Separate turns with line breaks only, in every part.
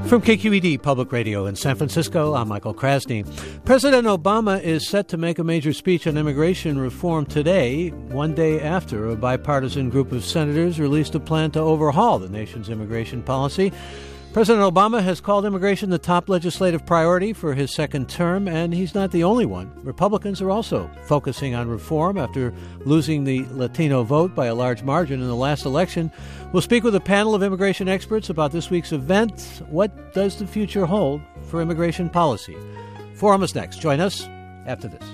From KQED Public Radio in San Francisco, I'm Michael Krasny. President Obama is set to make a major speech on immigration reform today, one day after a bipartisan group of senators released a plan to overhaul the nation's immigration policy. President Obama has called immigration the top legislative priority for his second term, and he's not the only one. Republicans are also focusing on reform after losing the Latino vote by a large margin in the last election. We'll speak with a panel of immigration experts about this week's event. What does the future hold for immigration policy? Forum is next. Join us after this.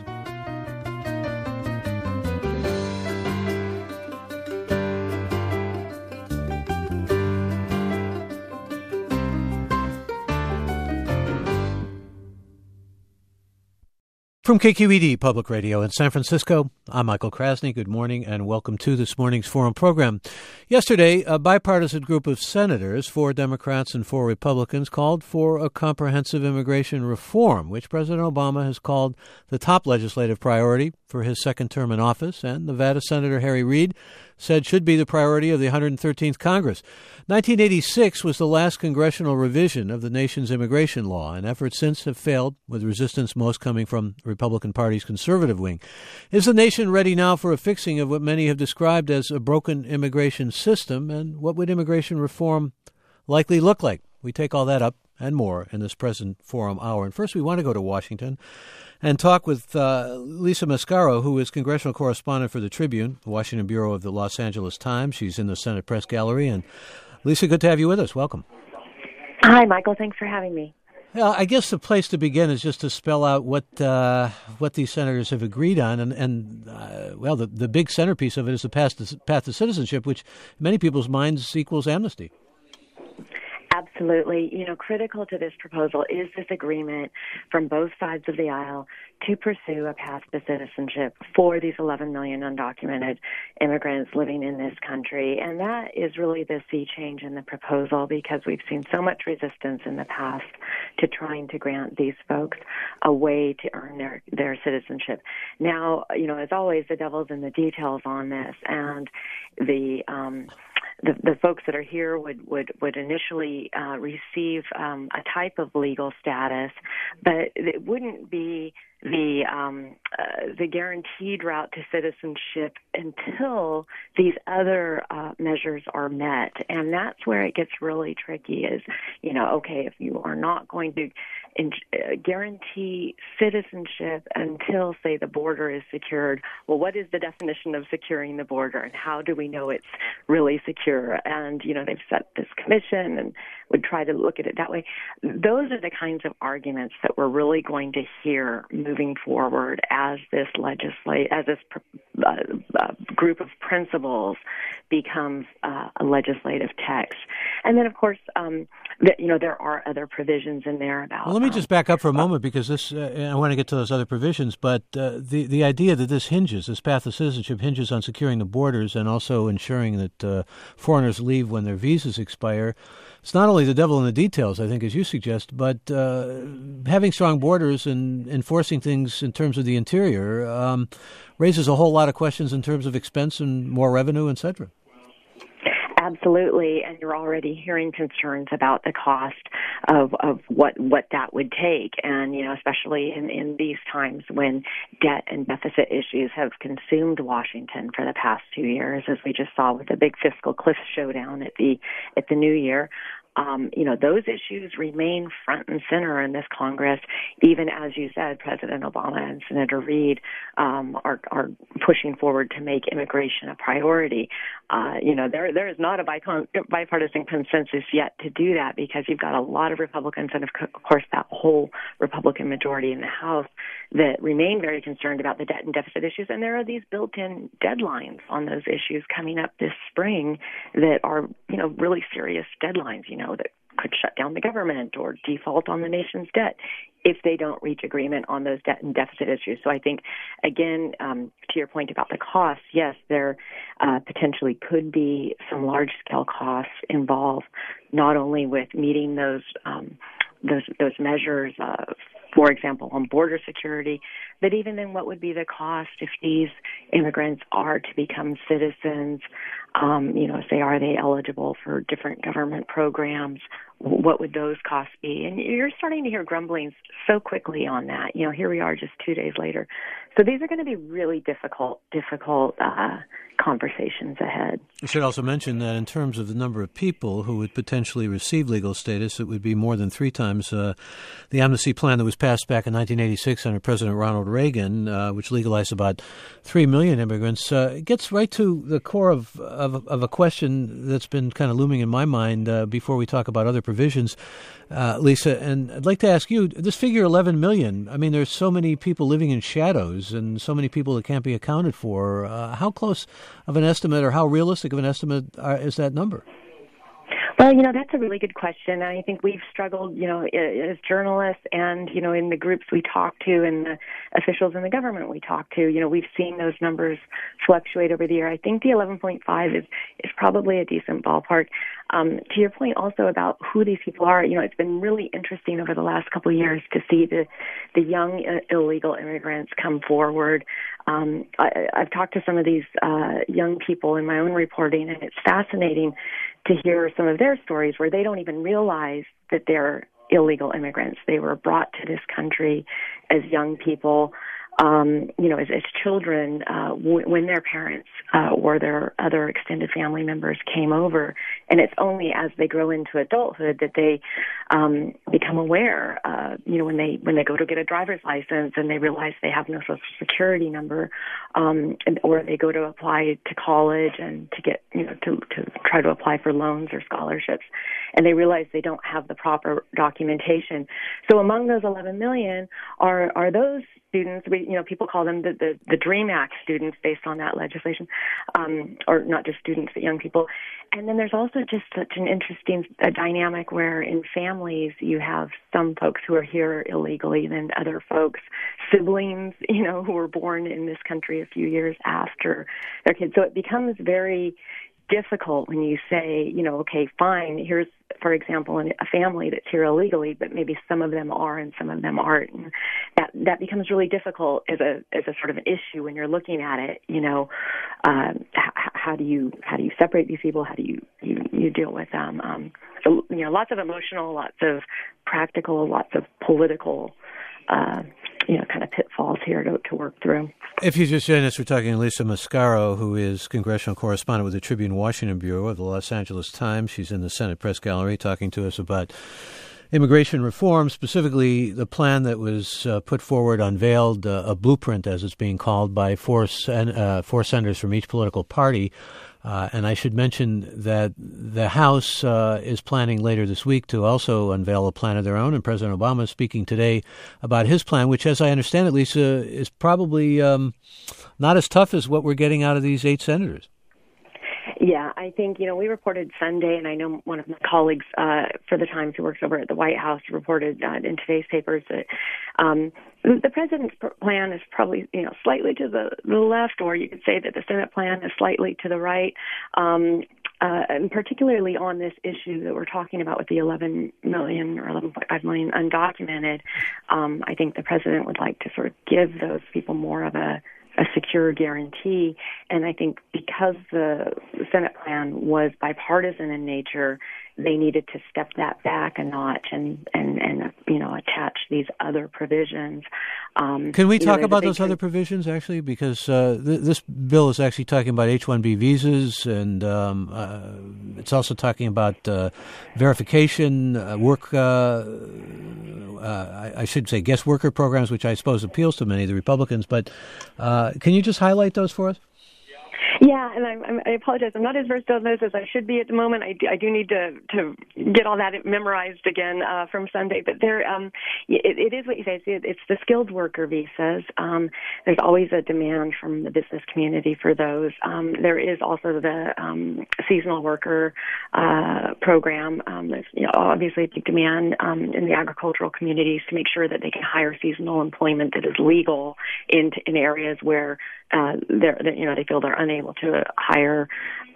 From KQED Public Radio in San Francisco, I'm Michael Krasny. Good morning and welcome to this morning's Forum program. Yesterday, a bipartisan group of senators, 4 Democrats and 4 Republicans, called for a comprehensive immigration reform, which President Obama has called the top legislative priority for his second term in office, and Nevada Senator Harry Reid said should be the priority of the 113th Congress. 1986 was the last congressional revision of the nation's immigration law, and efforts since have failed, with resistance most coming from the Republican Party's conservative wing. Is the nation ready now for a fixing of what many have described as a broken immigration system, and what would immigration reform likely look like? We take all that up and more in this present Forum Hour. And first, we want to go to Washington and talk with Lisa Mascaro, who is congressional correspondent for the Tribune, the Washington Bureau of the Los Angeles Times. She's in the Senate Press Gallery. And Lisa, good to have you with us. Welcome.
Hi, Michael. Thanks for having me.
Well, I guess the place to begin is just to spell out what these senators have agreed on. And the big centerpiece of it is the path to citizenship, which in many people's minds equals amnesty.
Absolutely. Critical to this proposal is this agreement from both sides of the aisle to pursue a path to citizenship for these 11 million undocumented immigrants living in this country. And that is really the sea change in the proposal, because we've seen so much resistance in the past to trying to grant these folks a way to earn their citizenship. Now, as always, the devil's in the details on this, and the folks that are here would initially receive a type of legal status, but it wouldn't be the guaranteed route to citizenship until these other measures are met. And that's where it gets really tricky is, if you are not going to guarantee citizenship until, say, the border is secured, well, what is the definition of securing the border, and how do we know it's really secure? And, they've set this commission and would try to look at it that way. Those are the kinds of arguments that we're really going to hear moving forward as this group of principles becomes a legislative text. And then, of course, there are other provisions in there about.
Well, let me just back up for a moment, because this I want to get to those other provisions. But the idea that this path to citizenship hinges on securing the borders and also ensuring that foreigners leave when their visas expire. It's not only the devil in the details, I think, as you suggest, but having strong borders and enforcing things in terms of the interior raises a whole lot of questions in terms of expense and more revenue, et cetera.
Absolutely, and you're already hearing concerns about the cost of what that would take, and especially in these times when debt and deficit issues have consumed Washington for the past 2 years, as we just saw with the big fiscal cliff showdown at the new year. Those issues remain front and center in this Congress, even as you said, President Obama and Senator Reid are pushing forward to make immigration a priority. There is not a bipartisan consensus yet to do that, because you've got a lot of Republicans and, of course, that whole Republican majority in the House that remain very concerned about the debt and deficit issues. And there are these built-in deadlines on those issues coming up this spring that are, really serious deadlines, that could shut down the government or default on the nation's debt if they don't reach agreement on those debt and deficit issues. So I think, again, to your point about the costs, yes, there potentially could be some large-scale costs involved, not only with meeting those measures, for example, on border security, but even then what would be the cost if these immigrants are to become citizens Say, are they eligible for different government programs? What would those costs be? And you're starting to hear grumblings so quickly on that. Here we are just 2 days later. So these are going to be really difficult conversations ahead.
I should also mention that in terms of the number of people who would potentially receive legal status, it would be more than 3 times the amnesty plan that was passed back in 1986 under President Ronald Reagan, which legalized about 3 million immigrants. It gets right to the core of a question that's been kind of looming in my mind before we talk about other provisions, Lisa. And I'd like to ask you, this figure 11 million, I mean, there's so many people living in shadows and so many people that can't be accounted for. How close of an estimate or how realistic of an estimate is that number?
Well, that's a really good question. I think we've struggled, as journalists and, in the groups we talk to and the officials in the government we talk to, we've seen those numbers fluctuate over the year. I think the 11.5 is probably a decent ballpark. To your point also about who these people are, it's been really interesting over the last couple of years to see the young illegal immigrants come forward. I've talked to some of these young people in my own reporting, and it's fascinating to hear some of their stories where they don't even realize that they're illegal immigrants. They were brought to this country as young people, as children, when their parents or their other extended family members came over. And it's only as they grow into adulthood that they become aware, when they go to get a driver's license and they realize they have no social security number, or they go to apply to college and to get, to try to apply for loans or scholarships, and they realize they don't have the proper documentation. So among those 11 million are those students. People call them the DREAM Act students based on that legislation, or not just students, but young people. And then there's also just such an interesting dynamic where in families you have some folks who are here illegally, then other folks, siblings, who were born in this country a few years after their kids. So it becomes very difficult when you say, okay, fine, here's, for example, a family that's here illegally, but maybe some of them are and some of them aren't. And that becomes really difficult as a sort of an issue when you're looking at it. How do you separate these people? How do you deal with them? So lots of emotional, lots of practical, lots of political kind of pitfalls here to work through.
If you just join us, we're talking to Lisa Mascaro, who is congressional correspondent with the Tribune Washington Bureau of the Los Angeles Times. She's in the Senate Press Gallery talking to us about immigration reform, specifically the plan that was put forward, unveiled, a blueprint, as it's being called, by four senators from each political party. And I should mention that the House is planning later this week to also unveil a plan of their own, and President Obama is speaking today about his plan, which, as I understand it, Lisa, is probably not as tough as what we're getting out of these 8 senators.
Yeah, I think, we reported Sunday, and I know one of my colleagues for the Times who works over at the White House reported in today's papers that the president's plan is probably, slightly to the left, or you could say that the Senate plan is slightly to the right. And particularly on this issue that we're talking about with the 11 million or 11.5 million undocumented, I think the president would like to sort of give those people more of a secure guarantee. And I think because the Senate plan was bipartisan in nature, they needed to step that back a notch and attach these other provisions.
Can we talk about those other provisions, actually? Because this bill is actually talking about H-1B visas, and it's also talking about verification, work, I should say guest worker programs, which I suppose appeals to many of the Republicans. But can you just highlight those for us?
Yeah, and I apologize. I'm not as versed on those as I should be at the moment. I do need to get all that memorized again from Sunday. But it is what you say. It's the skilled worker visas. There's always a demand from the business community for those. There is also the seasonal worker program. There's obviously a big demand in the agricultural communities to make sure that they can hire seasonal employment that is legal in areas where they feel they're unable to hire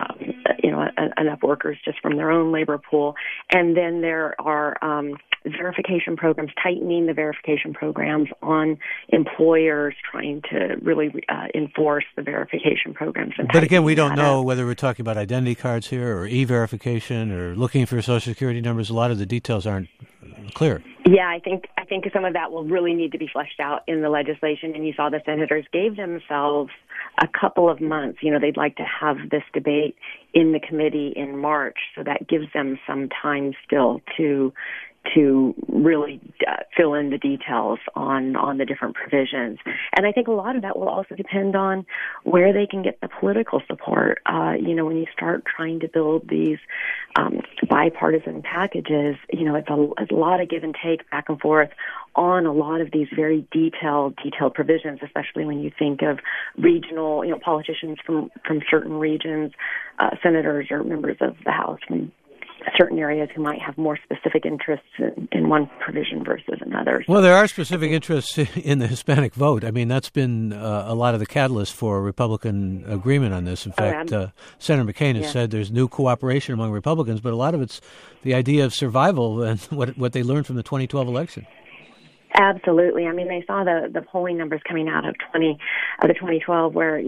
enough workers just from their own labor pool. And then there are verification programs, tightening the verification programs on employers, trying to really enforce the verification programs.
But again, we don't know whether we're talking about identity cards here or e-verification or looking for Social Security numbers. A lot of the details aren't clear.
Yeah, I think some of that will really need to be fleshed out in the legislation. And you saw the senators gave themselves a couple of months. They'd like to have this debate in the committee in March, so that gives them some time still to really fill in the details on the different provisions. And I think a lot of that will also depend on where they can get the political support. When you start trying to build these bipartisan packages, it's a lot of give and take back and forth on a lot of these very detailed provisions, especially when you think of regional, politicians from certain regions, senators or members of the House from certain areas who might have more specific interests in one provision versus another.
Well, there are specific interests in the Hispanic vote. I mean, that's been a lot of the catalyst for a Republican agreement on this. In fact, Senator McCain has said there's new cooperation among Republicans, but a lot of it's the idea of survival and what they learned from the 2012 election.
Absolutely. I mean, they saw the polling numbers coming out of the 2012, where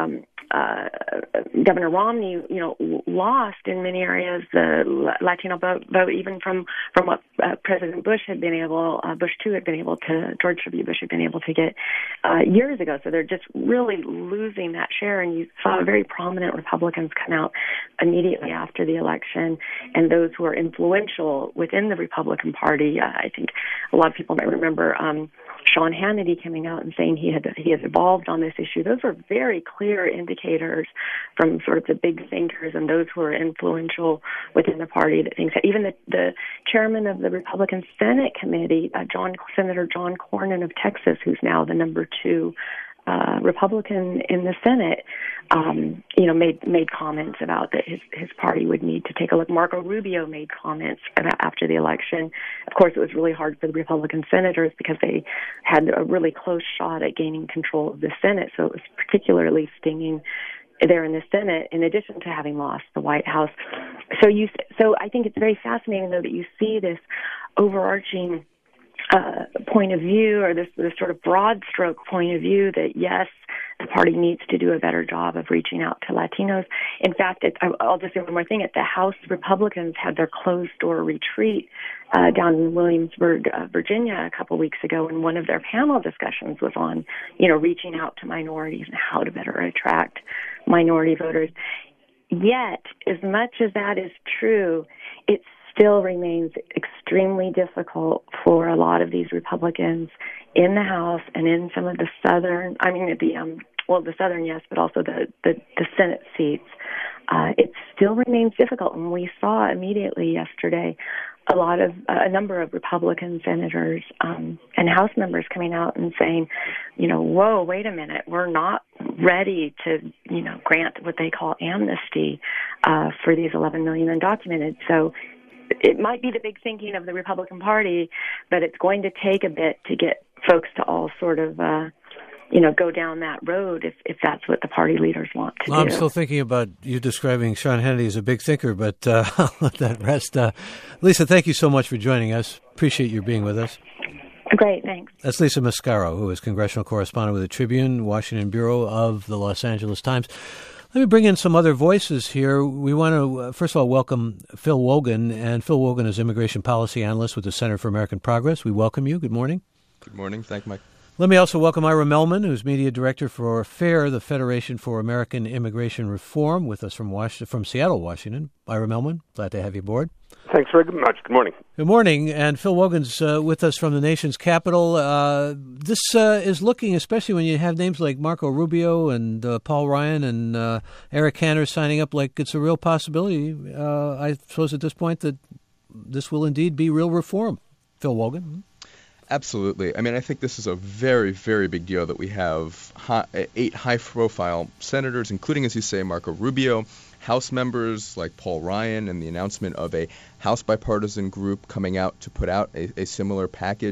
Governor Romney, lost in many areas the Latino vote, even from what President Bush had been able, Bush 2 had been able to, George W. Bush had been able to get years ago. So they're just really losing that share. And you saw very prominent Republicans come out immediately after the election, and those who are influential within the Republican Party. I think a lot of people might remember Sean Hannity coming out and saying he has evolved on this issue. Those were very clear indicators from sort of the big thinkers and those who are influential within the party that thinks that even the chairman of the Republican Senate Committee, Senator John Cornyn of Texas, who's now the number 2 Republican in the Senate, made comments about that his party would need to take a look. Marco Rubio made comments after the election. Of course, it was really hard for the Republican senators because they had a really close shot at gaining control of the Senate, so it was particularly stinging there in the Senate, in addition to having lost the White House. So I think it's very fascinating, though, that you see this overarching point of view, or this sort of broad stroke point of view that, yes, the party needs to do a better job of reaching out to Latinos. In fact, I'll just say one more thing. At the House, Republicans had their closed-door retreat down in Williamsburg, Virginia, a couple weeks ago, and one of their panel discussions was on, reaching out to minorities and how to better attract minority voters. Yet, as much as that is true, it still remains extremely difficult for a lot of these Republicans in the House and in some of the southern, the southern, yes, but also the Senate seats. It still remains difficult. And we saw immediately yesterday a number of Republican senators and House members coming out and saying, whoa, wait a minute, we're not ready to, grant what they call amnesty for these 11 million undocumented. So it might be the big thinking of the Republican Party, but it's going to take a bit to get folks to all sort of, go down that road if that's what the party leaders want to do.
I'm still thinking about you describing Sean Hannity as a big thinker, but I'll let that rest. Lisa, thank you so much for joining us. Appreciate you being with us.
Great, thanks.
That's Lisa Mascaro, who is congressional correspondent with the Tribune, Washington Bureau of the Los Angeles Times. Let me bring in some other voices here. We want to, first of all, welcome Phil Wogan. And Phil Wogan is immigration policy analyst with the Center for American Progress. We welcome you. Good morning.
Good morning. Thank you, Mike.
Let me also welcome Ira Melman, who's media director for FAIR, the Federation for American Immigration Reform, with us from Seattle, Washington. Ira Melman, glad to have you aboard.
Thanks very much. Good morning.
Good morning. And Phil Wogan's with us from the nation's capital. This is looking, especially when you have names like Marco Rubio and Paul Ryan and Eric Cantor signing up, like it's a real possibility, I suppose, at this point, that this will indeed be real reform. Phil Wogan.
Absolutely. I mean, I think this is a very, very big deal that we have 8 high-profile senators, including, as you say, Marco Rubio, House members like Paul Ryan, and the announcement of a House bipartisan group coming out to put out a similar package.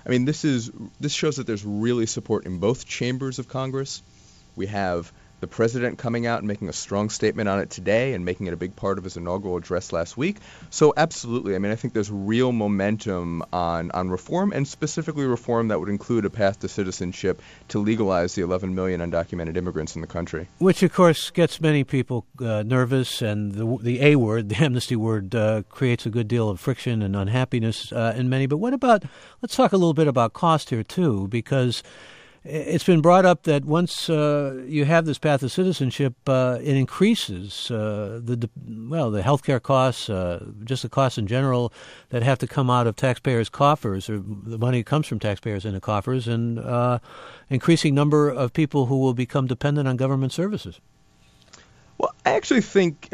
I mean, this shows that there's really support in both chambers of Congress. We have the president coming out and making a strong statement on it today and making it a big part of his inaugural address last week. So absolutely, I mean, I think there's real momentum on reform, and specifically reform that would include a path to citizenship to legalize the 11 million undocumented immigrants in the country.
Which, of course, gets many people nervous, and the A word, the amnesty word, creates a good deal of friction and unhappiness in many. But what about, let's talk a little bit about cost here, too, because it's been brought up that once you have this path of citizenship, it increases the healthcare costs, just the costs in general that have to come out of taxpayers' coffers, or the money comes from taxpayers into coffers, and increasing number of people who will become dependent on government services.
Well, I actually think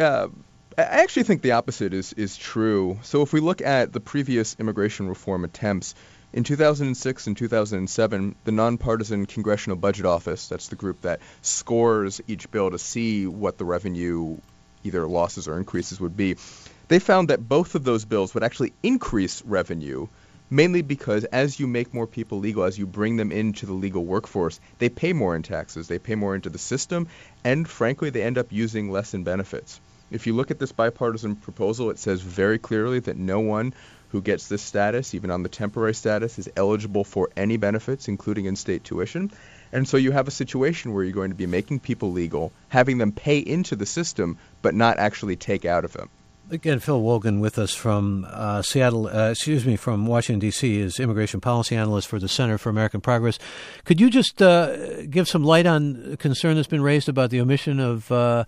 the opposite is true. So if we look at the previous immigration reform attempts, in 2006 and 2007, the Nonpartisan Congressional Budget Office, that's the group that scores each bill to see what the revenue, either losses or increases, would be, they found that both of those bills would actually increase revenue, mainly because as you make more people legal, as you bring them into the legal workforce, they pay more in taxes, they pay more into the system, and frankly, they end up using less in benefits. If you look at this bipartisan proposal, it says very clearly that no one who gets this status, even on the temporary status, is eligible for any benefits, including in-state tuition. And so you have a situation where you're going to be making people legal, having them pay into the system, but not actually take out of them.
Again, Phil Wogan with us from from Washington, D.C., is immigration policy analyst for the Center for American Progress. Could you just give some light on a concern that's been raised about the omission of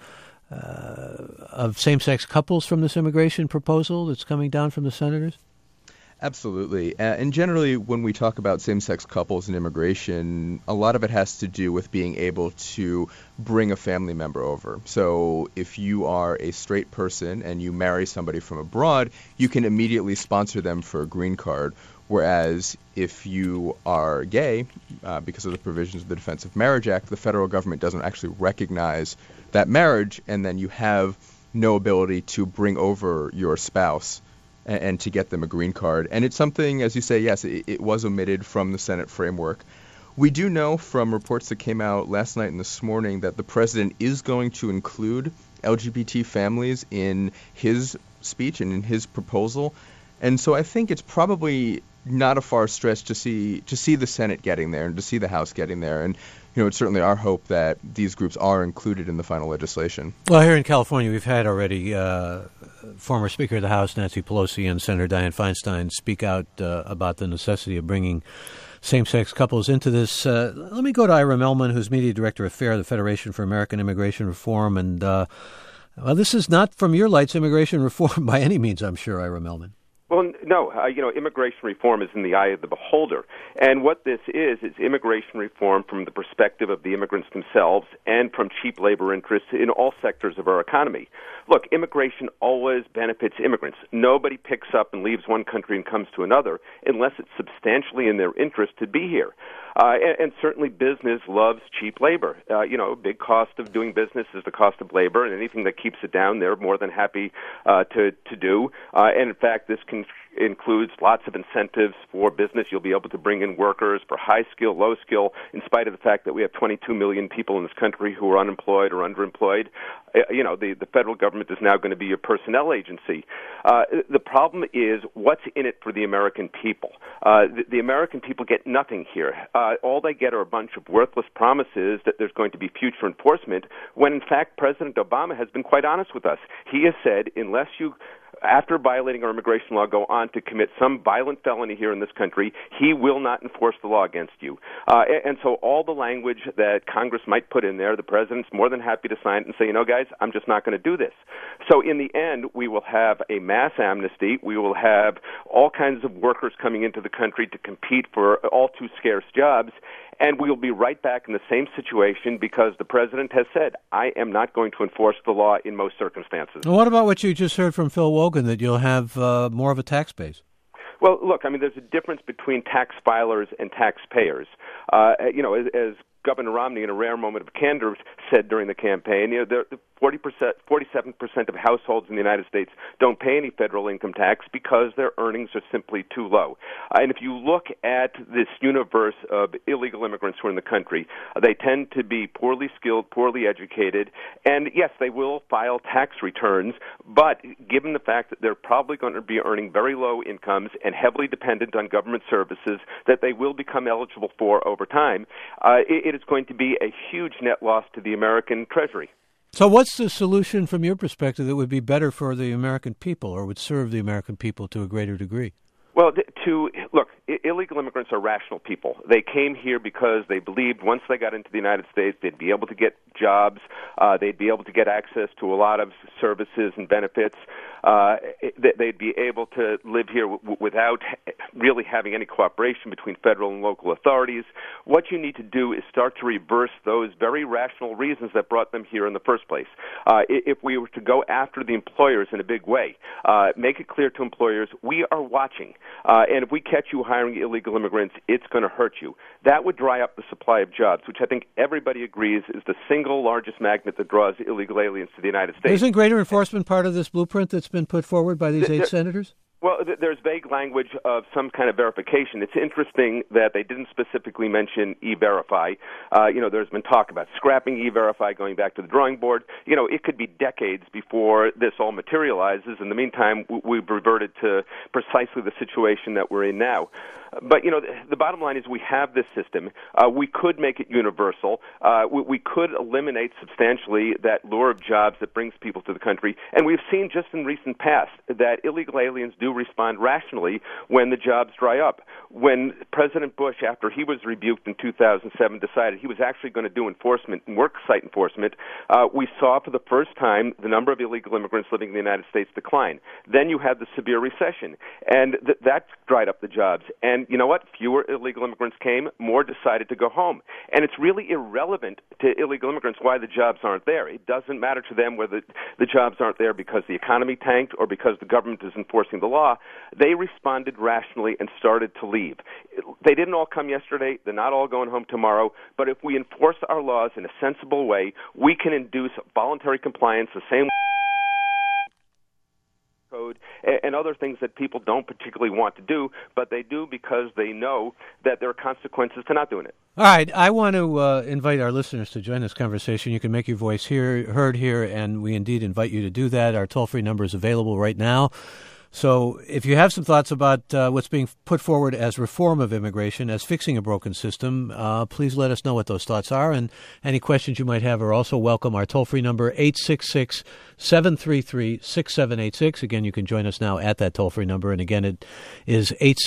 same-sex couples from this immigration proposal that's coming down from the senators?
Absolutely. And generally, when we talk about same-sex couples and immigration, a lot of it has to do with being able to bring a family member over. So if you are a straight person and you marry somebody from abroad, you can immediately sponsor them for a green card. Whereas if you are gay, because of the provisions of the Defense of Marriage Act, the federal government doesn't actually recognize that marriage, and then you have no ability to bring over your spouse and to get them a green card. And it's something, as you say, yes, it was omitted from the Senate framework. We do know from reports that came out last night and this morning that the president is going to include LGBT families in his speech and in his proposal. And so I think it's probably not a far stretch to see the Senate getting there and to see the House getting there. And it's certainly our hope that these groups are included in the final legislation.
Well, here in California, we've had already former Speaker of the House Nancy Pelosi and Senator Dianne Feinstein speak out about the necessity of bringing same-sex couples into this. Let me go to Ira Mellman, who's Media Director of FAIR, the Federation for American Immigration Reform. And, this is not from your lights immigration reform by any means, I'm sure, Ira Mellman.
Well, no. Immigration reform is in the eye of the beholder. And what this is immigration reform from the perspective of the immigrants themselves and from cheap labor interests in all sectors of our economy. Look, immigration always benefits immigrants. Nobody picks up and leaves one country and comes to another unless it's substantially in their interest to be here. And certainly business loves cheap labor. A big cost of doing business is the cost of labor, and anything that keeps it down, they're more than happy to do. And in fact, this includes lots of incentives for business. You'll be able to bring in workers for high skill, low skill, in spite of the fact that we have 22 million people in this country who are unemployed or underemployed. The federal government is now going to be your personnel agency. The problem is what's in it for the American people. The American people get nothing here. All they get are a bunch of worthless promises that there's going to be future enforcement, when in fact President Obama has been quite honest with us. He has said, unless you, after violating our immigration law, go on to commit some violent felony here in this country, he will not enforce the law against you. And so all the language that Congress might put in there, the president's more than happy to sign it and say, guys, I'm just not going to do this. So in the end, we will have a mass amnesty. We will have all kinds of workers coming into the country to compete for all too scarce jobs. And we will be right back in the same situation because the president has said, I am not going to enforce the law in most circumstances.
Well, what about what you just heard from Phil Wogan, that you'll have more of a tax base?
Well, look, there's a difference between tax filers and taxpayers. As Governor Romney, in a rare moment of candor, said during the campaign, 47% of households in the United States don't pay any federal income tax because their earnings are simply too low. And if you look at this universe of illegal immigrants who are in the country, they tend to be poorly skilled, poorly educated, and yes, they will file tax returns, but given the fact that they're probably going to be earning very low incomes and heavily dependent on government services that they will become eligible for over time, it is going to be a huge net loss to the American Treasury.
So what's the solution from your perspective that would be better for the American people or would serve the American people to a greater degree?
Well, look, illegal immigrants are rational people. They came here because they believed once they got into the United States, they'd be able to get jobs, they'd be able to get access to a lot of services and benefits, they'd be able to live here without really having any cooperation between federal and local authorities. What you need to do is start to reverse those very rational reasons that brought them here in the first place. If we were to go after the employers in a big way, make it clear to employers, we are watching. And if we catch you hiring illegal immigrants, it's going to hurt you. That would dry up the supply of jobs, which I think everybody agrees is the single largest magnet that draws illegal aliens to the United States.
Isn't greater enforcement part of this blueprint that's been put forward by these 8 senators?
Well, there's vague language of some kind of verification. It's interesting that they didn't specifically mention E-Verify. There's been talk about scrapping E-Verify, going back to the drawing board. It could be decades before this all materializes. In the meantime, we've reverted to precisely the situation that we're in now. But, the bottom line is we have this system. We could make it universal. We could eliminate substantially that lure of jobs that brings people to the country. And we've seen just in recent past that illegal aliens do respond rationally when the jobs dry up. When President Bush, after he was rebuked in 2007, decided he was actually going to do enforcement and work site enforcement, we saw for the first time the number of illegal immigrants living in the United States decline. Then you had the severe recession, and that dried up the jobs. And you know what? Fewer illegal immigrants came, more decided to go home. And it's really irrelevant to illegal immigrants why the jobs aren't there. It doesn't matter to them whether the jobs aren't there because the economy tanked or because the government is enforcing the law. They responded rationally and started to leave. They didn't all come yesterday. They're not all going home tomorrow. But if we enforce our laws in a sensible way, we can induce voluntary compliance the same way code and other things that people don't particularly want to do, but they do because they know that there are consequences to not doing it.
All right, I want to invite our listeners to join this conversation. You can make your voice heard here, and we indeed invite you to do that. Our toll-free number is available right now. So if you have some thoughts about what's being put forward as reform of immigration, as fixing a broken system, please let us know what those thoughts are. And any questions you might have are also welcome. Our toll-free number, 866-733-6786. Again, you can join us now at that toll-free number. And again, it is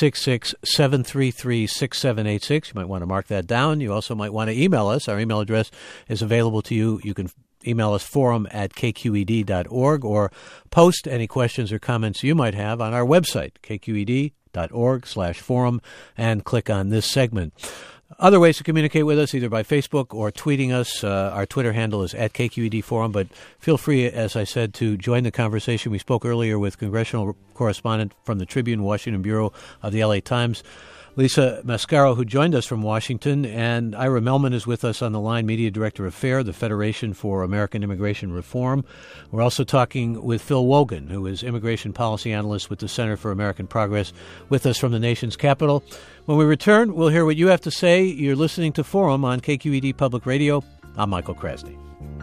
866-733-6786. You might want to mark that down. You also might want to email us. Our email address is available to you. You can email us forum@kqed.org or post any questions or comments you might have on our website, kqed.org/forum, and click on this segment. Other ways to communicate with us, either by Facebook or tweeting us. Our Twitter handle is @KQED Forum, but feel free, as I said, to join the conversation. We spoke earlier with congressional correspondent from the Tribune, Washington Bureau of the LA Times, Lisa Mascaro, who joined us from Washington, and Ira Melman is with us on the line, Media Director of FAIR, the Federation for American Immigration Reform. We're also talking with Phil Wogan, who is Immigration Policy Analyst with the Center for American Progress, with us from the nation's capital. When we return, we'll hear what you have to say. You're listening to Forum on KQED Public Radio. I'm Michael Krasny.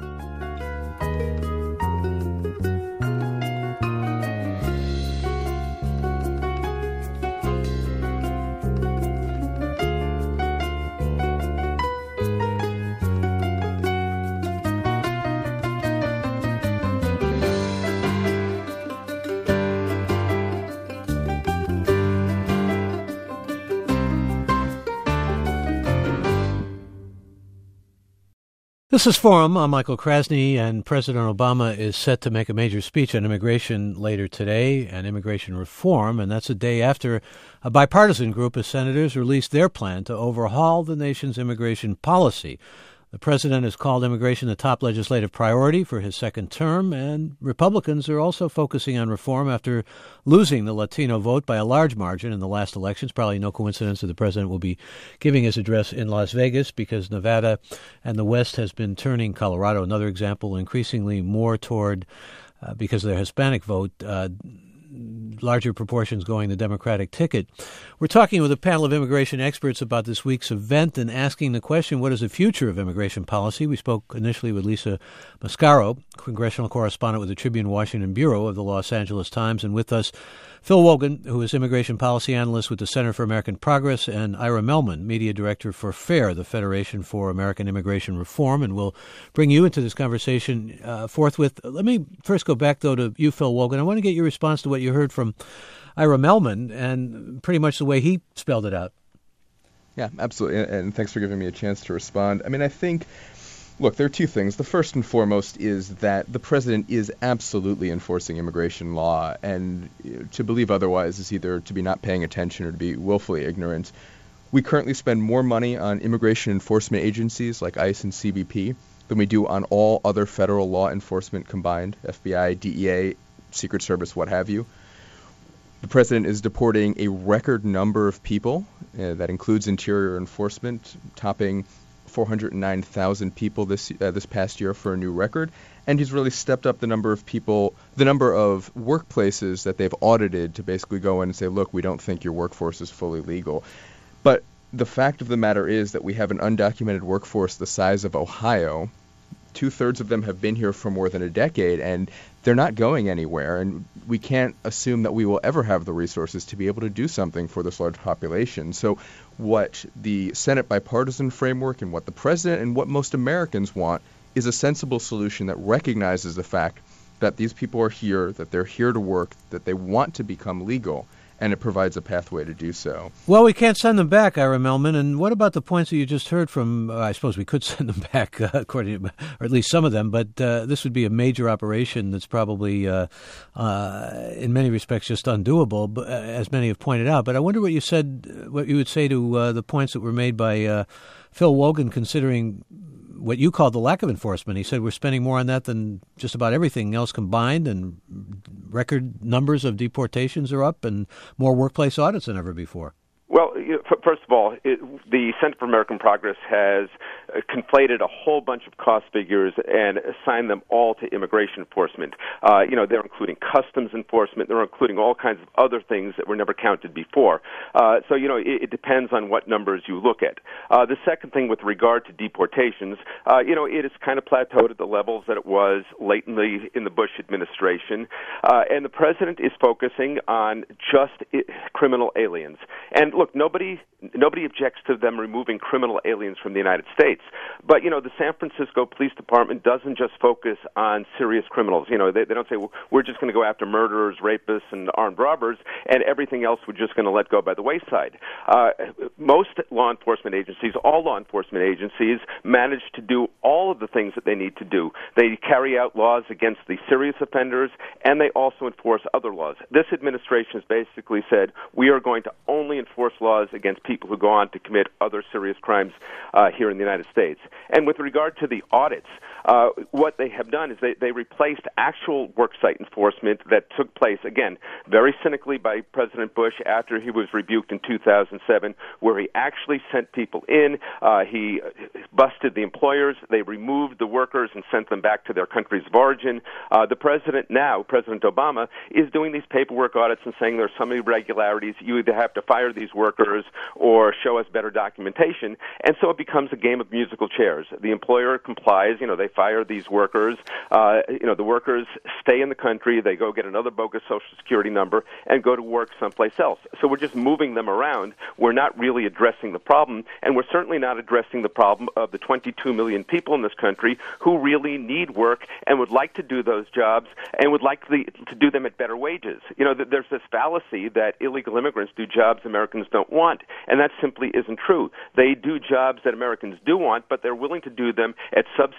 This is Forum. I'm Michael Krasny, and President Obama is set to make a major speech on immigration later today and immigration reform, and that's a day after a bipartisan group of senators released their plan to overhaul the nation's immigration policy. The president has called immigration the top legislative priority for his second term, and Republicans are also focusing on reform after losing the Latino vote by a large margin in the last elections. Probably no coincidence that the president will be giving his address in Las Vegas because Nevada and the West has been turning, Colorado, another example, increasingly more toward, because of their Hispanic vote, larger proportions going the Democratic ticket. We're talking with a panel of immigration experts about this week's event and asking the question, what is the future of immigration policy? We spoke initially with Lisa Mascaro, congressional correspondent with the Tribune Washington Bureau of the Los Angeles Times, and with us Phil Wogan, who is immigration policy analyst with the Center for American Progress, and Ira Melman, media director for FAIR, the Federation for American Immigration Reform, and we'll bring you into this conversation forthwith. Let me first go back, though, to you, Phil Wogan. I want to get your response to what you heard from Ira Melman and pretty much the way he spelled it out.
Yeah, absolutely, and thanks for giving me a chance to respond. I mean, I think, look, there are two things. The first and foremost is that the president is absolutely enforcing immigration law, and to believe otherwise is either to be not paying attention or to be willfully ignorant. We currently spend more money on immigration enforcement agencies like ICE and CBP than we do on all other federal law enforcement combined, FBI, DEA, Secret Service, what have you. The president is deporting a record number of people, that includes interior enforcement, topping 409,000 people this past year for a new record, and he's really stepped up the number of workplaces that they've audited to basically go in and say, look, we don't think your workforce is fully legal. But the fact of the matter is that we have an undocumented workforce the size of Ohio. 2/3 of them have been here for more than a decade, and they're not going anywhere, and we can't assume that we will ever have the resources to be able to do something for this large population. So what the Senate bipartisan framework and what the president and what most Americans want is a sensible solution that recognizes the fact that these people are here, that they're here to work, that they want to become legal, and it provides a pathway to do so.
Well, we can't send them back, Ira Melman. And what about the points that you just heard from, I suppose we could send them back, according to, or at least some of them, but this would be a major operation that's probably, in many respects, just undoable, as many have pointed out. But I wonder what you would say to the points that were made by Phil Wogan, considering what you call the lack of enforcement. He said we're spending more on that than just about everything else combined, and record numbers of deportations are up and more workplace audits than ever before.
Well, first of all, the Center for American Progress has conflated a whole bunch of cost figures and assigned them all to immigration enforcement. They're including customs enforcement. They're including all kinds of other things that were never counted before. It depends on what numbers you look at. The second thing with regard to deportations, it has kind of plateaued at the levels that it was late in the Bush administration, and the president is focusing on just criminal aliens. And look, nobody objects to them removing criminal aliens from the United States. But, the San Francisco Police Department doesn't just focus on serious criminals. They don't say, well, we're just going to go after murderers, rapists, and armed robbers, and everything else we're just going to let go by the wayside. Most law enforcement agencies, all law enforcement agencies, manage to do all of the things that they need to do. They carry out laws against the serious offenders, and they also enforce other laws. This administration has basically said, we are going to only enforce laws against people who go on to commit other serious crimes here in the United States. And with regard to the audits, what they have done is they replaced actual worksite enforcement that took place, again, very cynically by President Bush after he was rebuked in 2007, where he actually sent people in. He busted the employers. They removed the workers and sent them back to their countries of origin. The president now, President Obama, is doing these paperwork audits and saying there's some irregularities. You either have to fire these workers or show us better documentation. And so it becomes a game of musical chairs. The employer complies. They fire these workers. The workers stay in the country. They go get another bogus Social Security number and go to work someplace else. So we're just moving them around. We're not really addressing the problem, and we're certainly not addressing the problem of the 22 million people in this country who really need work and would like to do those jobs and would like to do them at better wages. There's this fallacy that illegal immigrants do jobs Americans don't want, and that simply isn't true. They do jobs that Americans do want, but they're willing to do them at substandard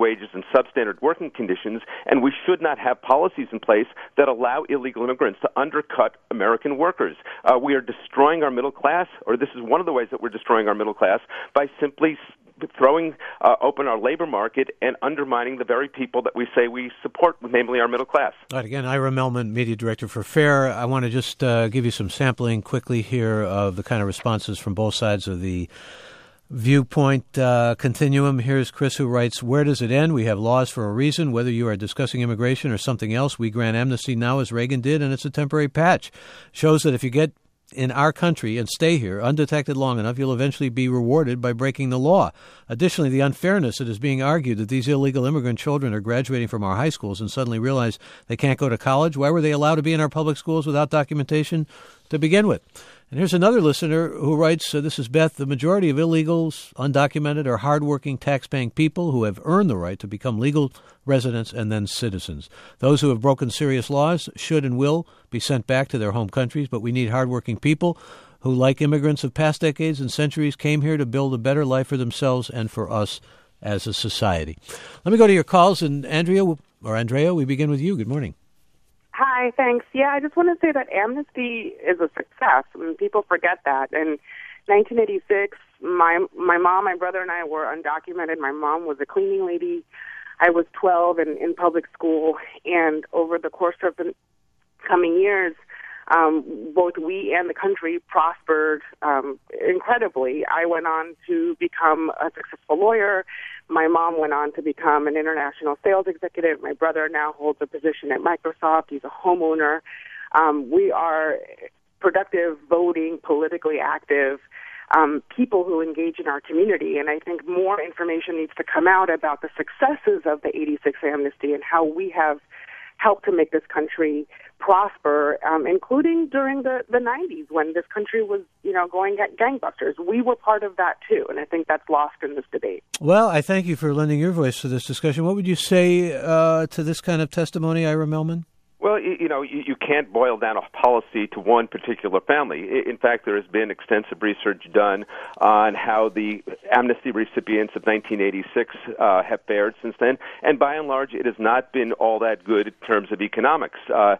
wages and substandard working conditions, and we should not have policies in place that allow illegal immigrants to undercut American workers. We are destroying our middle class, or this is one of the ways that we're destroying our middle class, by simply throwing open our labor market and undermining the very people that we say we support, namely our middle class.
All right, again, Ira Melman, Media Director for FAIR. I want to just give you some sampling quickly here of the kind of responses from both sides of the viewpoint continuum. Here's Chris, who writes, "Where does it end? We have laws for a reason. Whether you are discussing immigration or something else, we grant amnesty now as Reagan did, and it's a temporary patch. Shows that if you get in our country and stay here undetected long enough, you'll eventually be rewarded by breaking the law. Additionally, the unfairness that is being argued that these illegal immigrant children are graduating from our high schools and suddenly realize they can't go to college. Why were they allowed to be in our public schools without documentation to begin with?" And here's another listener who writes, this is Beth, "The majority of illegals, undocumented, are hardworking, tax-paying people who have earned the right to become legal residents and then citizens. Those who have broken serious laws should and will be sent back to their home countries, but we need hardworking people who, like immigrants of past decades and centuries, came here to build a better life for themselves and for us as a society." Let me go to your calls, and Andrea, we begin with you. Good morning.
Hi, thanks. Yeah, I just want to say that amnesty is a success. I mean, people forget that. In 1986, my mom, my brother, and I were undocumented. My mom was a cleaning lady. I was 12 and in public school. And over the course of the coming years, both we and the country prospered incredibly. I went on to become a successful lawyer. My mom went on to become an international sales executive. My brother now holds a position at Microsoft. He's a homeowner. We are productive, voting, politically active people who engage in our community. And I think more information needs to come out about the successes of the 86 amnesty and how we have helped to make this country prosper, including during the 90s when this country was, going gangbusters. We were part of that too, and I think that's lost in this debate.
Well, I thank you for lending your voice to this discussion. What would you say to this kind of testimony, Ira Melman?
Well, you can't boil down a policy to one particular family. In fact, there has been extensive research done on how the amnesty recipients of 1986 have fared since then, and by and large, it has not been all that good in terms of economics.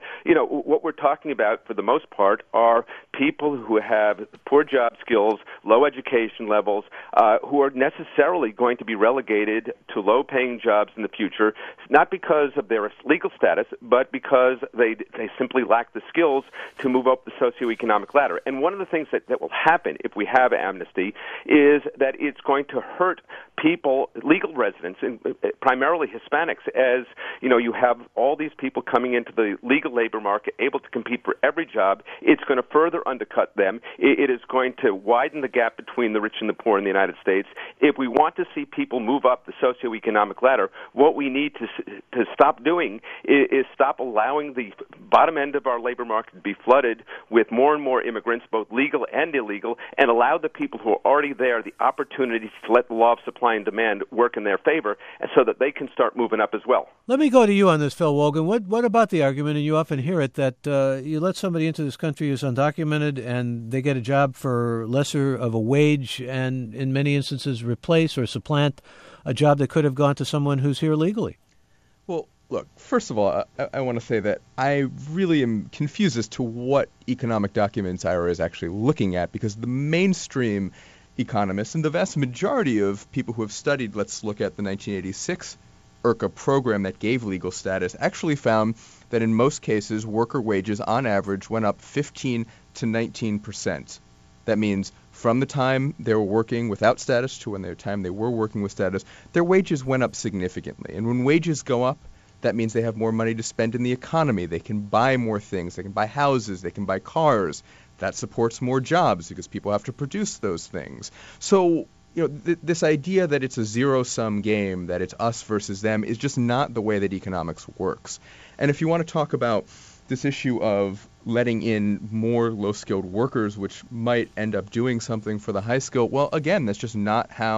What we're talking about, for the most part, are people who have poor job skills, low education levels, who are necessarily going to be relegated to low-paying jobs in the future, not because of their legal status, but because they simply lack the skills to move up the socioeconomic ladder. And one of the things that will happen if we have amnesty is that it's going to hurt people, legal residents, and primarily Hispanics, as you have all these people coming into the legal labor market able to compete for every job. It's going to further undercut them. It is going to widen the gap between the rich and the poor in the United States. If we want to see people move up the socioeconomic ladder, what we need to stop doing is stop allowing the bottom end of our labor market to be flooded with more and more immigrants, both legal and illegal, and allow the people who are already there the opportunity to let the law of supply and demand work in their favor so that they can start moving up as well.
Let me go to you on this, Phil Wogan. What about the argument, and you often hear it, that you let somebody into this country who's undocumented and they get a job for lesser of a wage and in many instances replace or supplant a job that could have gone to someone who's here legally?
Well, look, first of all, I want to say that I really am confused as to what economic documents Ira is actually looking at, because the mainstream economists and the vast majority of people who have studied, let's look at the 1986 IRCA program that gave legal status, actually found that in most cases worker wages on average went up 15 to 19%. That means from the time they were working without status to when the time they were working with status, their wages went up significantly. And when wages go up, that means they have more money to spend in the economy. They can buy more things. They can buy houses. They can buy cars. That supports more jobs because people have to produce those things. So, this idea that it's a zero-sum game, that it's us versus them, is just not the way that economics works. And if you want to talk about this issue of letting in more low-skilled workers, which might end up doing something for the high-skilled, well, again, that's just not how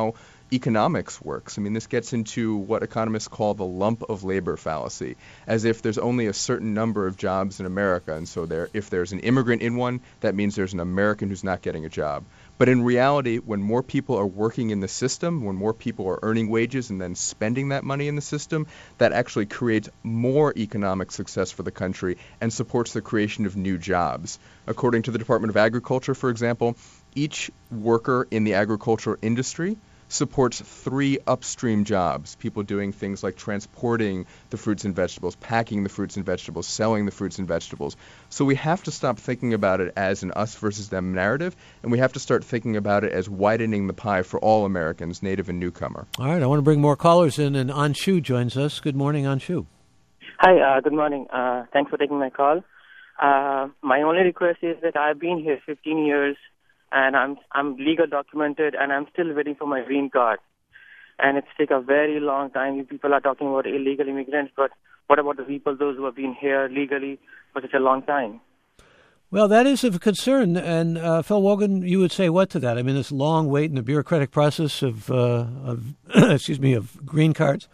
economics works. I mean, this gets into what economists call the lump of labor fallacy, as if there's only a certain number of jobs in America, and so if there's an immigrant in one, that means there's an American who's not getting a job. But in reality, when more people are working in the system, when more people are earning wages and then spending that money in the system, that actually creates more economic success for the country and supports the creation of new jobs. According to the Department of Agriculture, for example, each worker in the agricultural industry supports 3 upstream jobs, people doing things like transporting the fruits and vegetables, packing the fruits and vegetables, selling the fruits and vegetables. So we have to stop thinking about it as an us versus them narrative, and we have to start thinking about it as widening the pie for all Americans, native and newcomer.
All right, I want to bring more callers in, and Anshu joins us. Good morning, Anshu.
Hi, good morning. Thanks for taking my call. My only request is that I've been here 15 years, and I'm legal documented, and I'm still waiting for my green card. And it's taken a very long time. You people are talking about illegal immigrants, but what about the people, those who have been here legally for such a long time?
Well, that is of concern. And Phil Wogan, you would say what to that? I mean, this long wait in the bureaucratic process of green cards.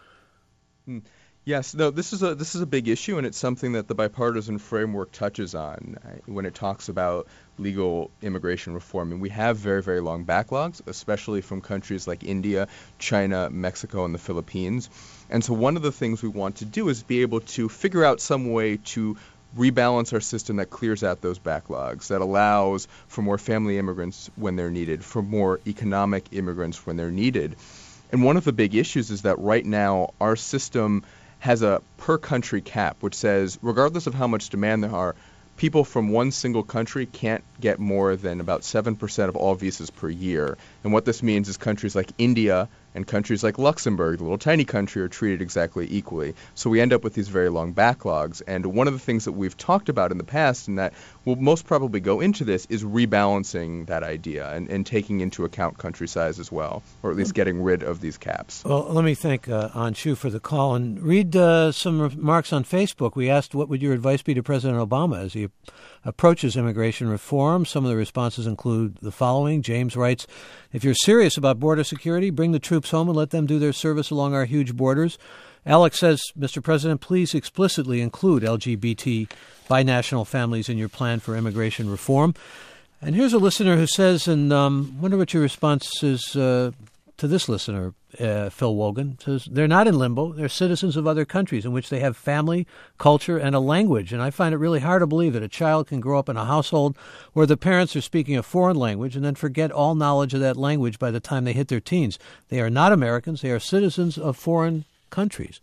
Yes, no, this is a big issue, and it's something that the bipartisan framework touches on when it talks about legal immigration reform. And we have very, very long backlogs, especially from countries like India, China, Mexico, and the Philippines. And so one of the things we want to do is be able to figure out some way to rebalance our system that clears out those backlogs, that allows for more family immigrants when they're needed, for more economic immigrants when they're needed. And one of the big issues is that right now our system has a per-country cap, which says regardless of how much demand there are, people from one single country can't get more than about 7% of all visas per year. And what this means is countries like India and countries like Luxembourg, the little tiny country, are treated exactly equally. So we end up with these very long backlogs. And one of the things that we've talked about in the past, and that will most probably go into this, is rebalancing that idea and taking into account country size as well, or at least getting rid of these caps.
Well, let me thank Anshu for the call and read some remarks on Facebook. We asked, what would your advice be to President Obama as he approaches immigration reform? Some of the responses include the following. James writes, if you're serious about border security, bring the troops home and let them do their service along our huge borders. Alex says, Mr. President, please explicitly include LGBT binational families in your plan for immigration reform. And here's a listener who says, and wonder what your response is to this listener, Phil Wogan, says, they're not in limbo. They're citizens of other countries in which they have family, culture, and a language. And I find it really hard to believe that a child can grow up in a household where the parents are speaking a foreign language and then forget all knowledge of that language by the time they hit their teens. They are not Americans. They are citizens of foreign countries.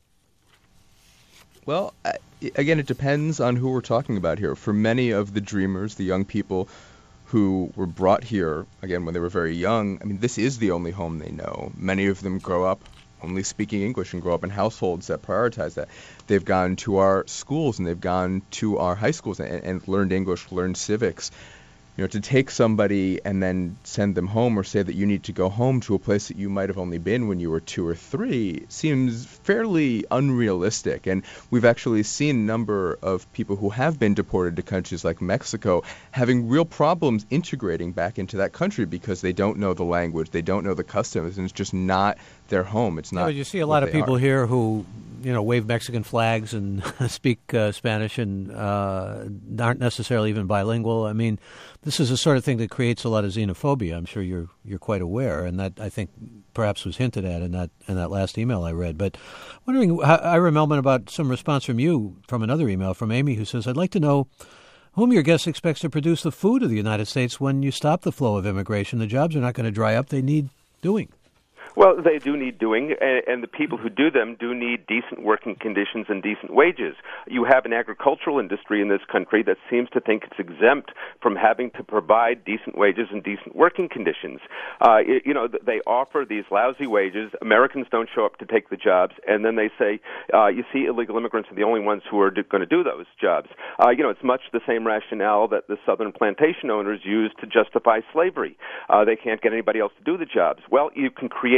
Well, again, it depends on who we're talking about here. For many of the dreamers, the young people who were brought here, again, when they were very young, I mean, this is the only home they know. Many of them grow up only speaking English and grow up in households that prioritize that. They've gone to our schools and they've gone to our high schools and learned English, learned civics. You know, to take somebody and then send them home or say that you need to go home to a place that you might have only been when you were 2 or 3 seems fairly unrealistic. And we've actually seen a number of people who have been deported to countries like Mexico having real problems integrating back into that country because they don't know the language, they don't know the customs, and it's just not their home. It's not.
You see a lot of people here who, you know, wave Mexican flags and speak Spanish and aren't necessarily even bilingual. I mean, this is the sort of thing that creates a lot of xenophobia. I'm sure you're quite aware, and that I think perhaps was hinted at in that last email I read. But wondering, Ira Melman, about some response from you from another email from Amy, who says, I'd like to know whom your guest expects to produce the food of the United States when you stop the flow of immigration. The jobs are not going to dry up. They need doing.
Well, they do need doing, and the people who do them do need decent working conditions and decent wages. You have an agricultural industry in this country that seems to think it's exempt from having to provide decent wages and decent working conditions. They offer these lousy wages. Americans don't show up to take the jobs, and then they say, you see, illegal immigrants are the only ones who are going to do those jobs. It's much the same rationale that the southern plantation owners used to justify slavery. They can't get anybody else to do the jobs. Well, you can create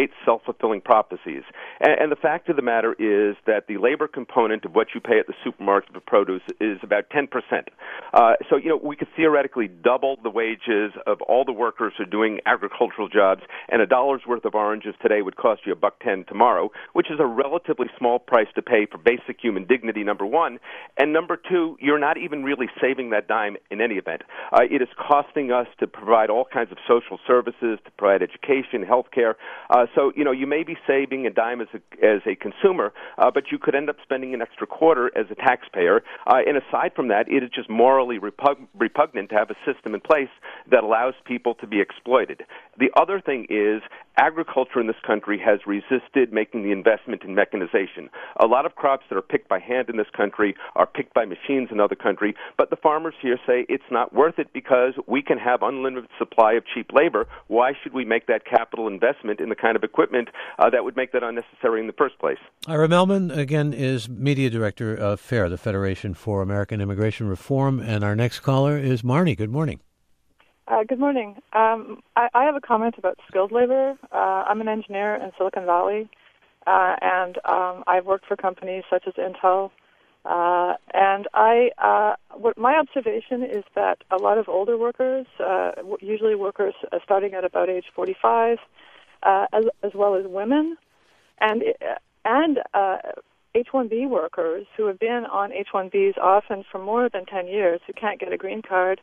creates self-fulfilling prophecies. And the fact of the matter is that the labor component of what you pay at the supermarket for produce is about 10%. So, we could theoretically double the wages of all the workers who are doing agricultural jobs, and $1 worth of oranges today would cost you $1.10 tomorrow, which is a relatively small price to pay for basic human dignity, number one. And number two, you're not even really saving that dime in any event. It is costing us to provide all kinds of social services, to provide education, health care. So, you may be saving a dime as a consumer, but you could end up spending an extra quarter as a taxpayer. And aside from that, it is just morally repugnant to have a system in place that allows people to be exploited. The other thing is agriculture in this country has resisted making the investment in mechanization. A lot of crops that are picked by hand in this country are picked by machines in other countries, but the farmers here say it's not worth it because we can have unlimited supply of cheap labor. Why should we make that capital investment in the kind of equipment that would make that unnecessary in the first place?
Ira Melman, again, is Media Director of FAIR, the Federation for American Immigration Reform. And our next caller is Marnie. Good morning.
Good morning. I have a comment about skilled labor. I'm an engineer in Silicon Valley, and I've worked for companies such as Intel. And what my observation is that a lot of older workers, usually workers starting at about age 45, as well as women, and H-1B workers who have been on H-1Bs often for more than 10 years, who can't get a green card,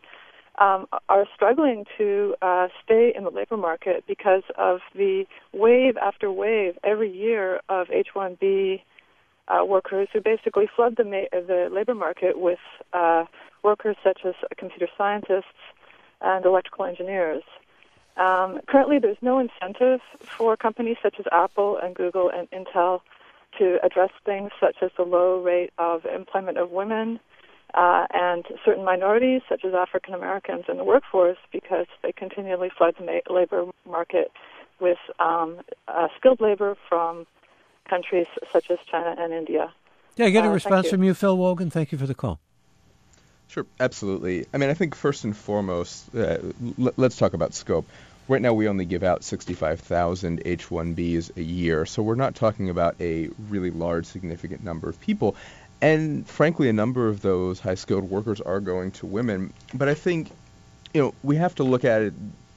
are struggling to stay in the labor market because of the wave after wave every year of H-1B workers who basically flood the labor market with workers such as computer scientists and electrical engineers. Currently, there's no incentive for companies such as Apple and Google and Intel to address things such as the low rate of employment of women and certain minorities, such as African Americans, in the workforce because they continually flood the labor market with skilled labor from countries such as China and India.
Yeah, I get a response from you, Phil Wogan. Thank you for the call.
Sure, absolutely. I mean, I think first and foremost, let's talk about scope. Right now, we only give out 65,000 H-1Bs a year, so we're not talking about a really large, significant number of people. And frankly, a number of those high-skilled workers are going to women. But I think, we have to look at it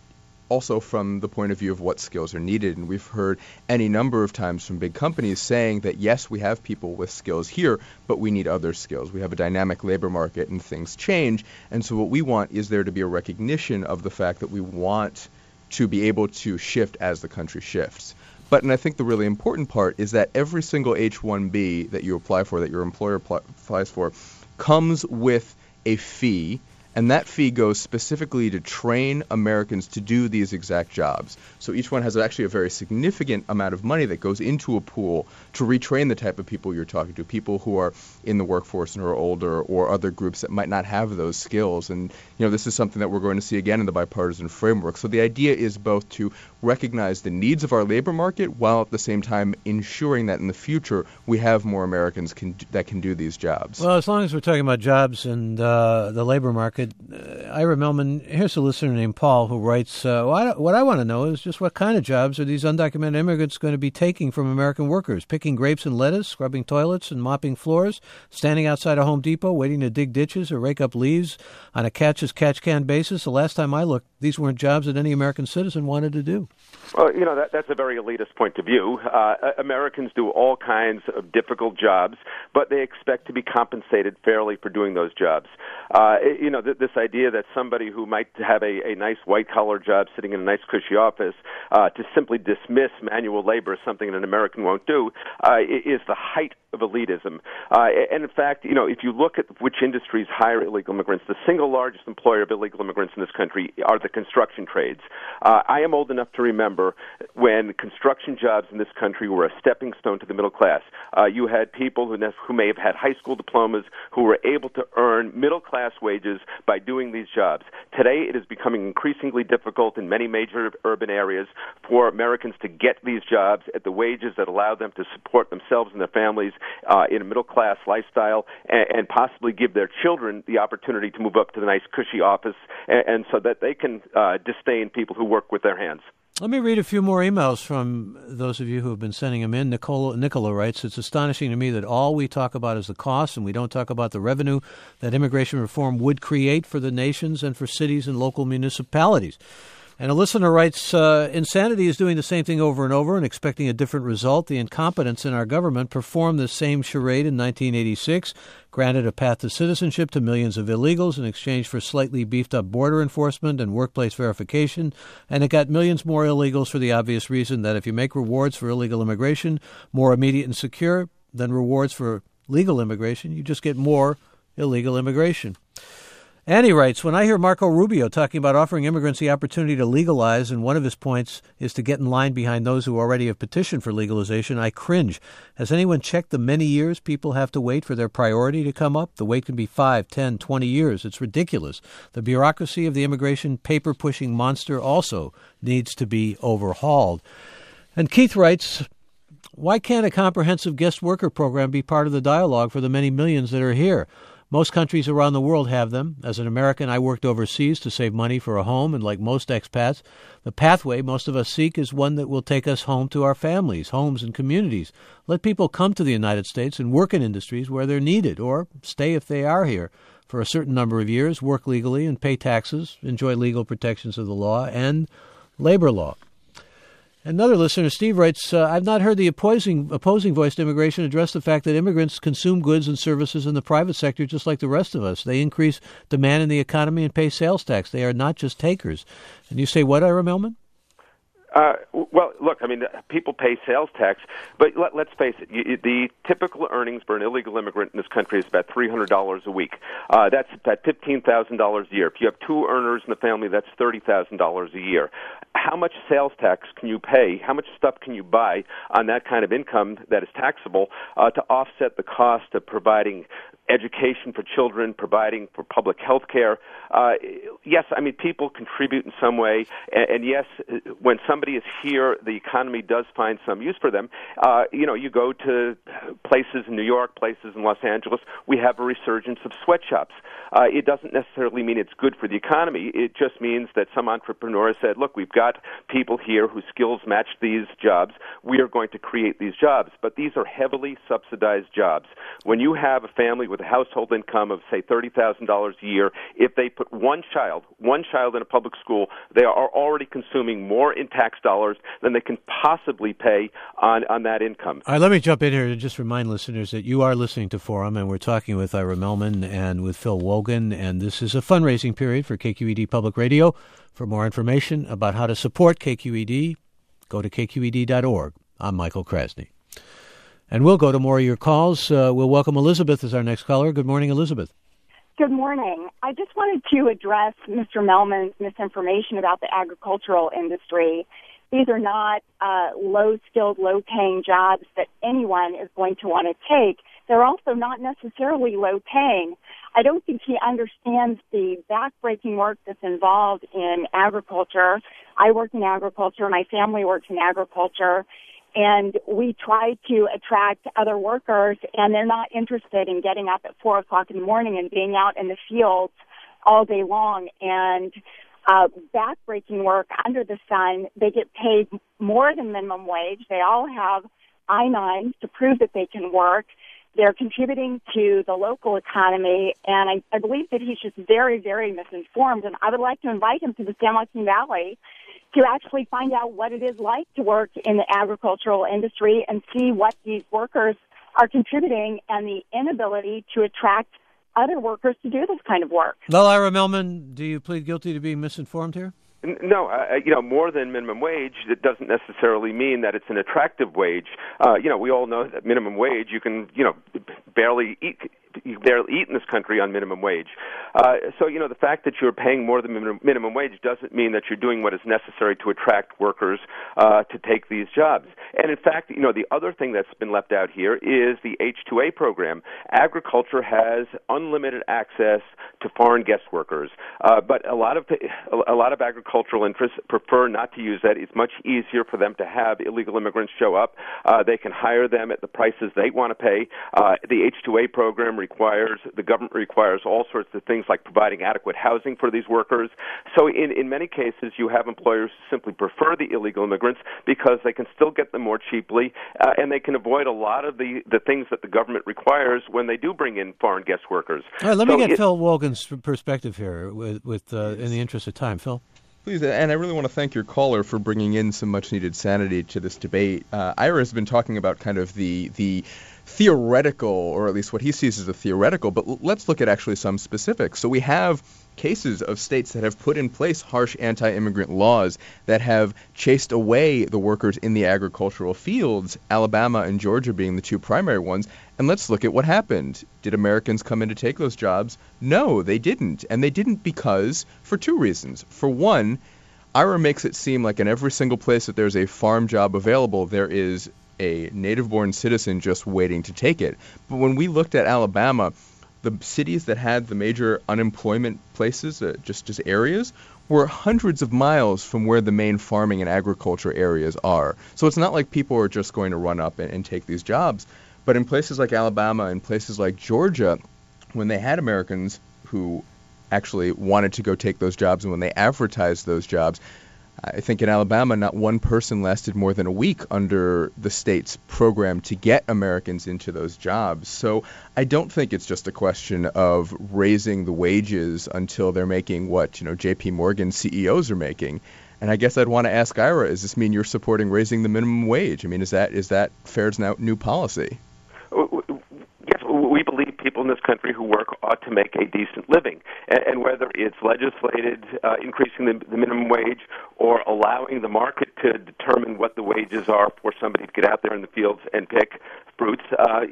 also from the point of view of what skills are needed. And we've heard any number of times from big companies saying that, yes, we have people with skills here, but we need other skills. We have a dynamic labor market and things change. And so what we want is there to be a recognition of the fact that we want to be able to shift as the country shifts. And I think the really important part is that every single H-1B that you apply for, that your employer applies for, comes with a fee, and that fee goes specifically to train Americans to do these exact jobs. So each one has actually a very significant amount of money that goes into a pool to retrain the type of people you're talking to, people who are in the workforce and who are older, or other groups that might not have those skills. And, this is something that we're going to see again in the bipartisan framework. So the idea is both to recognize the needs of our labor market while at the same time ensuring that in the future we have more Americans that can do these jobs.
Well, as long as we're talking about jobs and the labor market, Ira Melman, here's a listener named Paul who writes, what I want to know is just what kind of jobs are these undocumented immigrants going to be taking from American workers? Picking grapes and lettuce, scrubbing toilets and mopping floors, standing outside a Home Depot waiting to dig ditches or rake up leaves on a catch-as-catch-can basis? The last time I looked, these weren't jobs that any American citizen wanted to do.
Well, that's a very elitist point of view. Americans do all kinds of difficult jobs, but they expect to be compensated fairly for doing those jobs. This idea that somebody who might have a nice white-collar job sitting in a nice cushy office to simply dismiss manual labor as something that an American won't do is the height of elitism. And in fact, if you look at which industries hire illegal immigrants, the single largest employer of illegal immigrants in this country are the construction trades. I am old enough to remember when construction jobs in this country were a stepping stone to the middle class. You had people who may have had high school diplomas who were able to earn middle-class wages by doing these jobs. Today, it is becoming increasingly difficult in many major urban areas for Americans to get these jobs at the wages that allow them to support themselves and their families in a middle-class lifestyle and possibly give their children the opportunity to move up to the nice, cushy office and so that they can disdain people who work with their hands.
Let me read a few more emails from those of you who have been sending them in. Nicola writes, it's astonishing to me that all we talk about is the cost and we don't talk about the revenue that immigration reform would create for the nations and for cities and local municipalities. And a listener writes, insanity is doing the same thing over and over and expecting a different result. The incompetents in our government performed the same charade in 1986, granted a path to citizenship to millions of illegals in exchange for slightly beefed up border enforcement and workplace verification, and it got millions more illegals for the obvious reason that if you make rewards for illegal immigration more immediate and secure than rewards for legal immigration, you just get more illegal immigration. Annie writes, when I hear Marco Rubio talking about offering immigrants the opportunity to legalize, and one of his points is to get in line behind those who already have petitioned for legalization, I cringe. Has anyone checked the many years people have to wait for their priority to come up? The wait can be 5, 10, 20 years. It's ridiculous. The bureaucracy of the immigration paper-pushing monster also needs to be overhauled. And Keith writes, why can't a comprehensive guest worker program be part of the dialogue for the many millions that are here? Most countries around the world have them. As an American, I worked overseas to save money for a home, and like most expats, the pathway most of us seek is one that will take us home to our families, homes, and communities. Let people come to the United States and work in industries where they're needed, or stay if they are here for a certain number of years, work legally and pay taxes, enjoy legal protections of the law and labor law. Another listener, Steve, writes, I've not heard the opposing voice to immigration address the fact that immigrants consume goods and services in the private sector just like the rest of us. They increase demand in the economy and pay sales tax. They are not just takers. And you say what, Ira Melman?
Well, look, I mean, people pay sales tax, but let's face it, the typical earnings for an illegal immigrant in this country is about $300 a week. That's about $15,000 a year. If you have two earners in the family, that's $30,000 a year. How much sales tax can you pay? How much stuff can you buy on that kind of income that is taxable to offset the cost of providing education for children, providing for public health care? Yes, I mean, people contribute in some way, and yes, when somebody is here, the economy does find some use for them. You go to places in New York, places in Los Angeles, we have a resurgence of sweatshops. It doesn't necessarily mean it's good for the economy. It just means that some entrepreneurs said, look, we've got people here whose skills match these jobs. We are going to create these jobs. But these are heavily subsidized jobs. When you have a family with a household income of, say, $30,000 a year, if they put one child in a public school, they are already consuming more in tax dollars than they can possibly pay on that income.
All right, let me jump in here and just remind listeners that you are listening to Forum, and we're talking with Ira Melman and with Phil Wogan, and this is a fundraising period for KQED Public Radio. For more information about how to support KQED, go to kqed.org. I'm Michael Krasny. And we'll go to more of your calls. We'll welcome Elizabeth as our next caller. Good morning, Elizabeth.
Good morning. I just wanted to address Mr. Melman's misinformation about the agricultural industry. These are not low-skilled, low-paying jobs that anyone is going to want to take. They're also not necessarily low-paying. I don't think he understands the backbreaking work that's involved in agriculture. I work in agriculture. My family works in agriculture. And we try to attract other workers, and they're not interested in getting up at 4 o'clock in the morning and being out in the fields all day long. And backbreaking work under the sun, they get paid more than minimum wage. They all have I-9s to prove that they can work. They're contributing to the local economy, and I believe that he's just very, very misinformed. And I would like to invite him to the San Joaquin Valley to actually find out what it is like to work in the agricultural industry and see what these workers are contributing and the inability to attract other workers to do this kind of work.
Well, Ira Melman, do you plead guilty to being misinformed here?
No, more than minimum wage, it doesn't necessarily mean that it's an attractive wage. We all know that minimum wage, you can, barely eat in this country on minimum wage. So the fact that you're paying more than minimum wage doesn't mean that you're doing what is necessary to attract workers to take these jobs. And in fact, the other thing that's been left out here is the H-2A program. Agriculture has unlimited access to foreign guest workers, but a lot of agricultural interests prefer not to use that. It's much easier for them to have illegal immigrants show up. They can hire them at the prices they want to pay. The H-2A program requires. The government requires all sorts of things like providing adequate housing for these workers. So in many cases, you have employers who simply prefer the illegal immigrants because they can still get them more cheaply, and they can avoid a lot of the things that the government requires when they do bring in foreign guest workers.
All right, let me get Phil Wolgan's perspective here with in the interest of time. Phil?
Please, and I really want to thank your caller for bringing in some much-needed sanity to this debate. Ira has been talking about kind of the theoretical, or at least what he sees as a theoretical, but let's look at actually some specifics. So we have cases of states that have put in place harsh anti-immigrant laws that have chased away the workers in the agricultural fields, Alabama and Georgia being the two primary ones. And let's look at what happened. Did Americans come in to take those jobs? No, they didn't. And they didn't because, for two reasons. For one, Ira makes it seem like in every single place that there's a farm job available, there is a native-born citizen just waiting to take it. But when we looked at Alabama, the cities that had the major unemployment places, just areas, were hundreds of miles from where the main farming and agriculture areas are. So it's not like people are just going to run up and take these jobs. But in places like Alabama and places like Georgia, when they had Americans who actually wanted to go take those jobs, and when they advertised those jobs, I think in Alabama, not one person lasted more than a week under the state's program to get Americans into those jobs. So I don't think it's just a question of raising the wages until they're making what, J.P. Morgan CEOs are making. And I guess I'd want to ask Ira, does this mean you're supporting raising the minimum wage? I mean, is that FAIR's new policy?
Yes, we believe people in this country who work ought to make a decent living. And whether it's legislated, increasing the minimum wage, or allowing the market to determine what the wages are for somebody to get out there in the fields and pick fruits,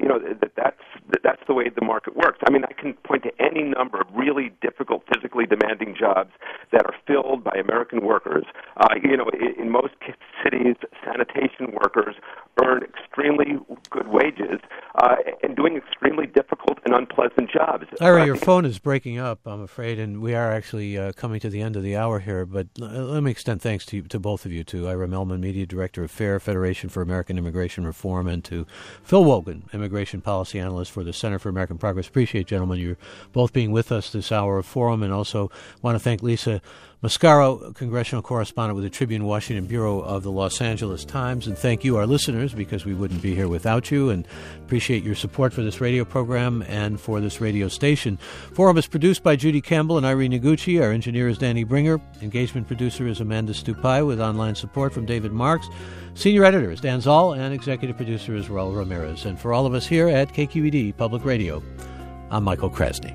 that's the way the market works. I mean, I can point to any number of really difficult, physically demanding jobs that are filled by American workers. In most cities, sanitation workers earn extremely good wages and doing extremely difficult and unpleasant jobs.
Ira, your phone is breaking up, I'm afraid, and we are actually coming to the end of the hour here. But let me extend thanks to both of you, to Ira Melman, Media Director of FAIR, Federation for American Immigration Reform, and to Phil Wolgan, Immigration Policy Analyst for the Center for American Progress. Appreciate, gentlemen, you both being with us this hour of Forum, and also want to thank Lisa Mascaro, Congressional Correspondent with the Tribune Washington Bureau of the Los Angeles Times, and thank you, our listeners, because we wouldn't be here without you, and appreciate your support for this radio program and for this radio station. Forum is produced by Judy Campbell and Irene Noguchi. Our engineer is Danny Bringer. Engagement producer is Amanda Stupai, with online support from David Marks. Senior editor is Dan Zoll, and executive producer is Raul Ramirez. And for all of us here at KQED Public Radio, I'm Michael Krasny.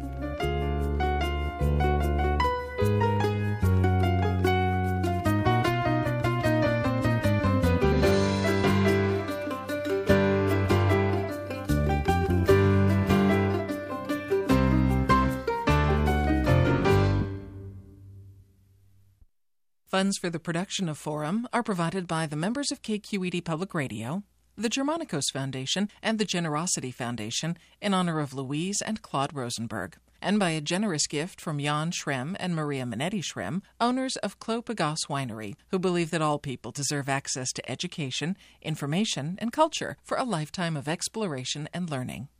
Funds for the production of Forum are provided by the members of KQED Public Radio, the Germanicos Foundation, and the Generosity Foundation in honor of Louise and Claude Rosenberg, and by a generous gift from Jan Schrem and Maria Minetti Schrem, owners of Clos Pegase Winery, who believe that all people deserve access to education, information, and culture for a lifetime of exploration and learning.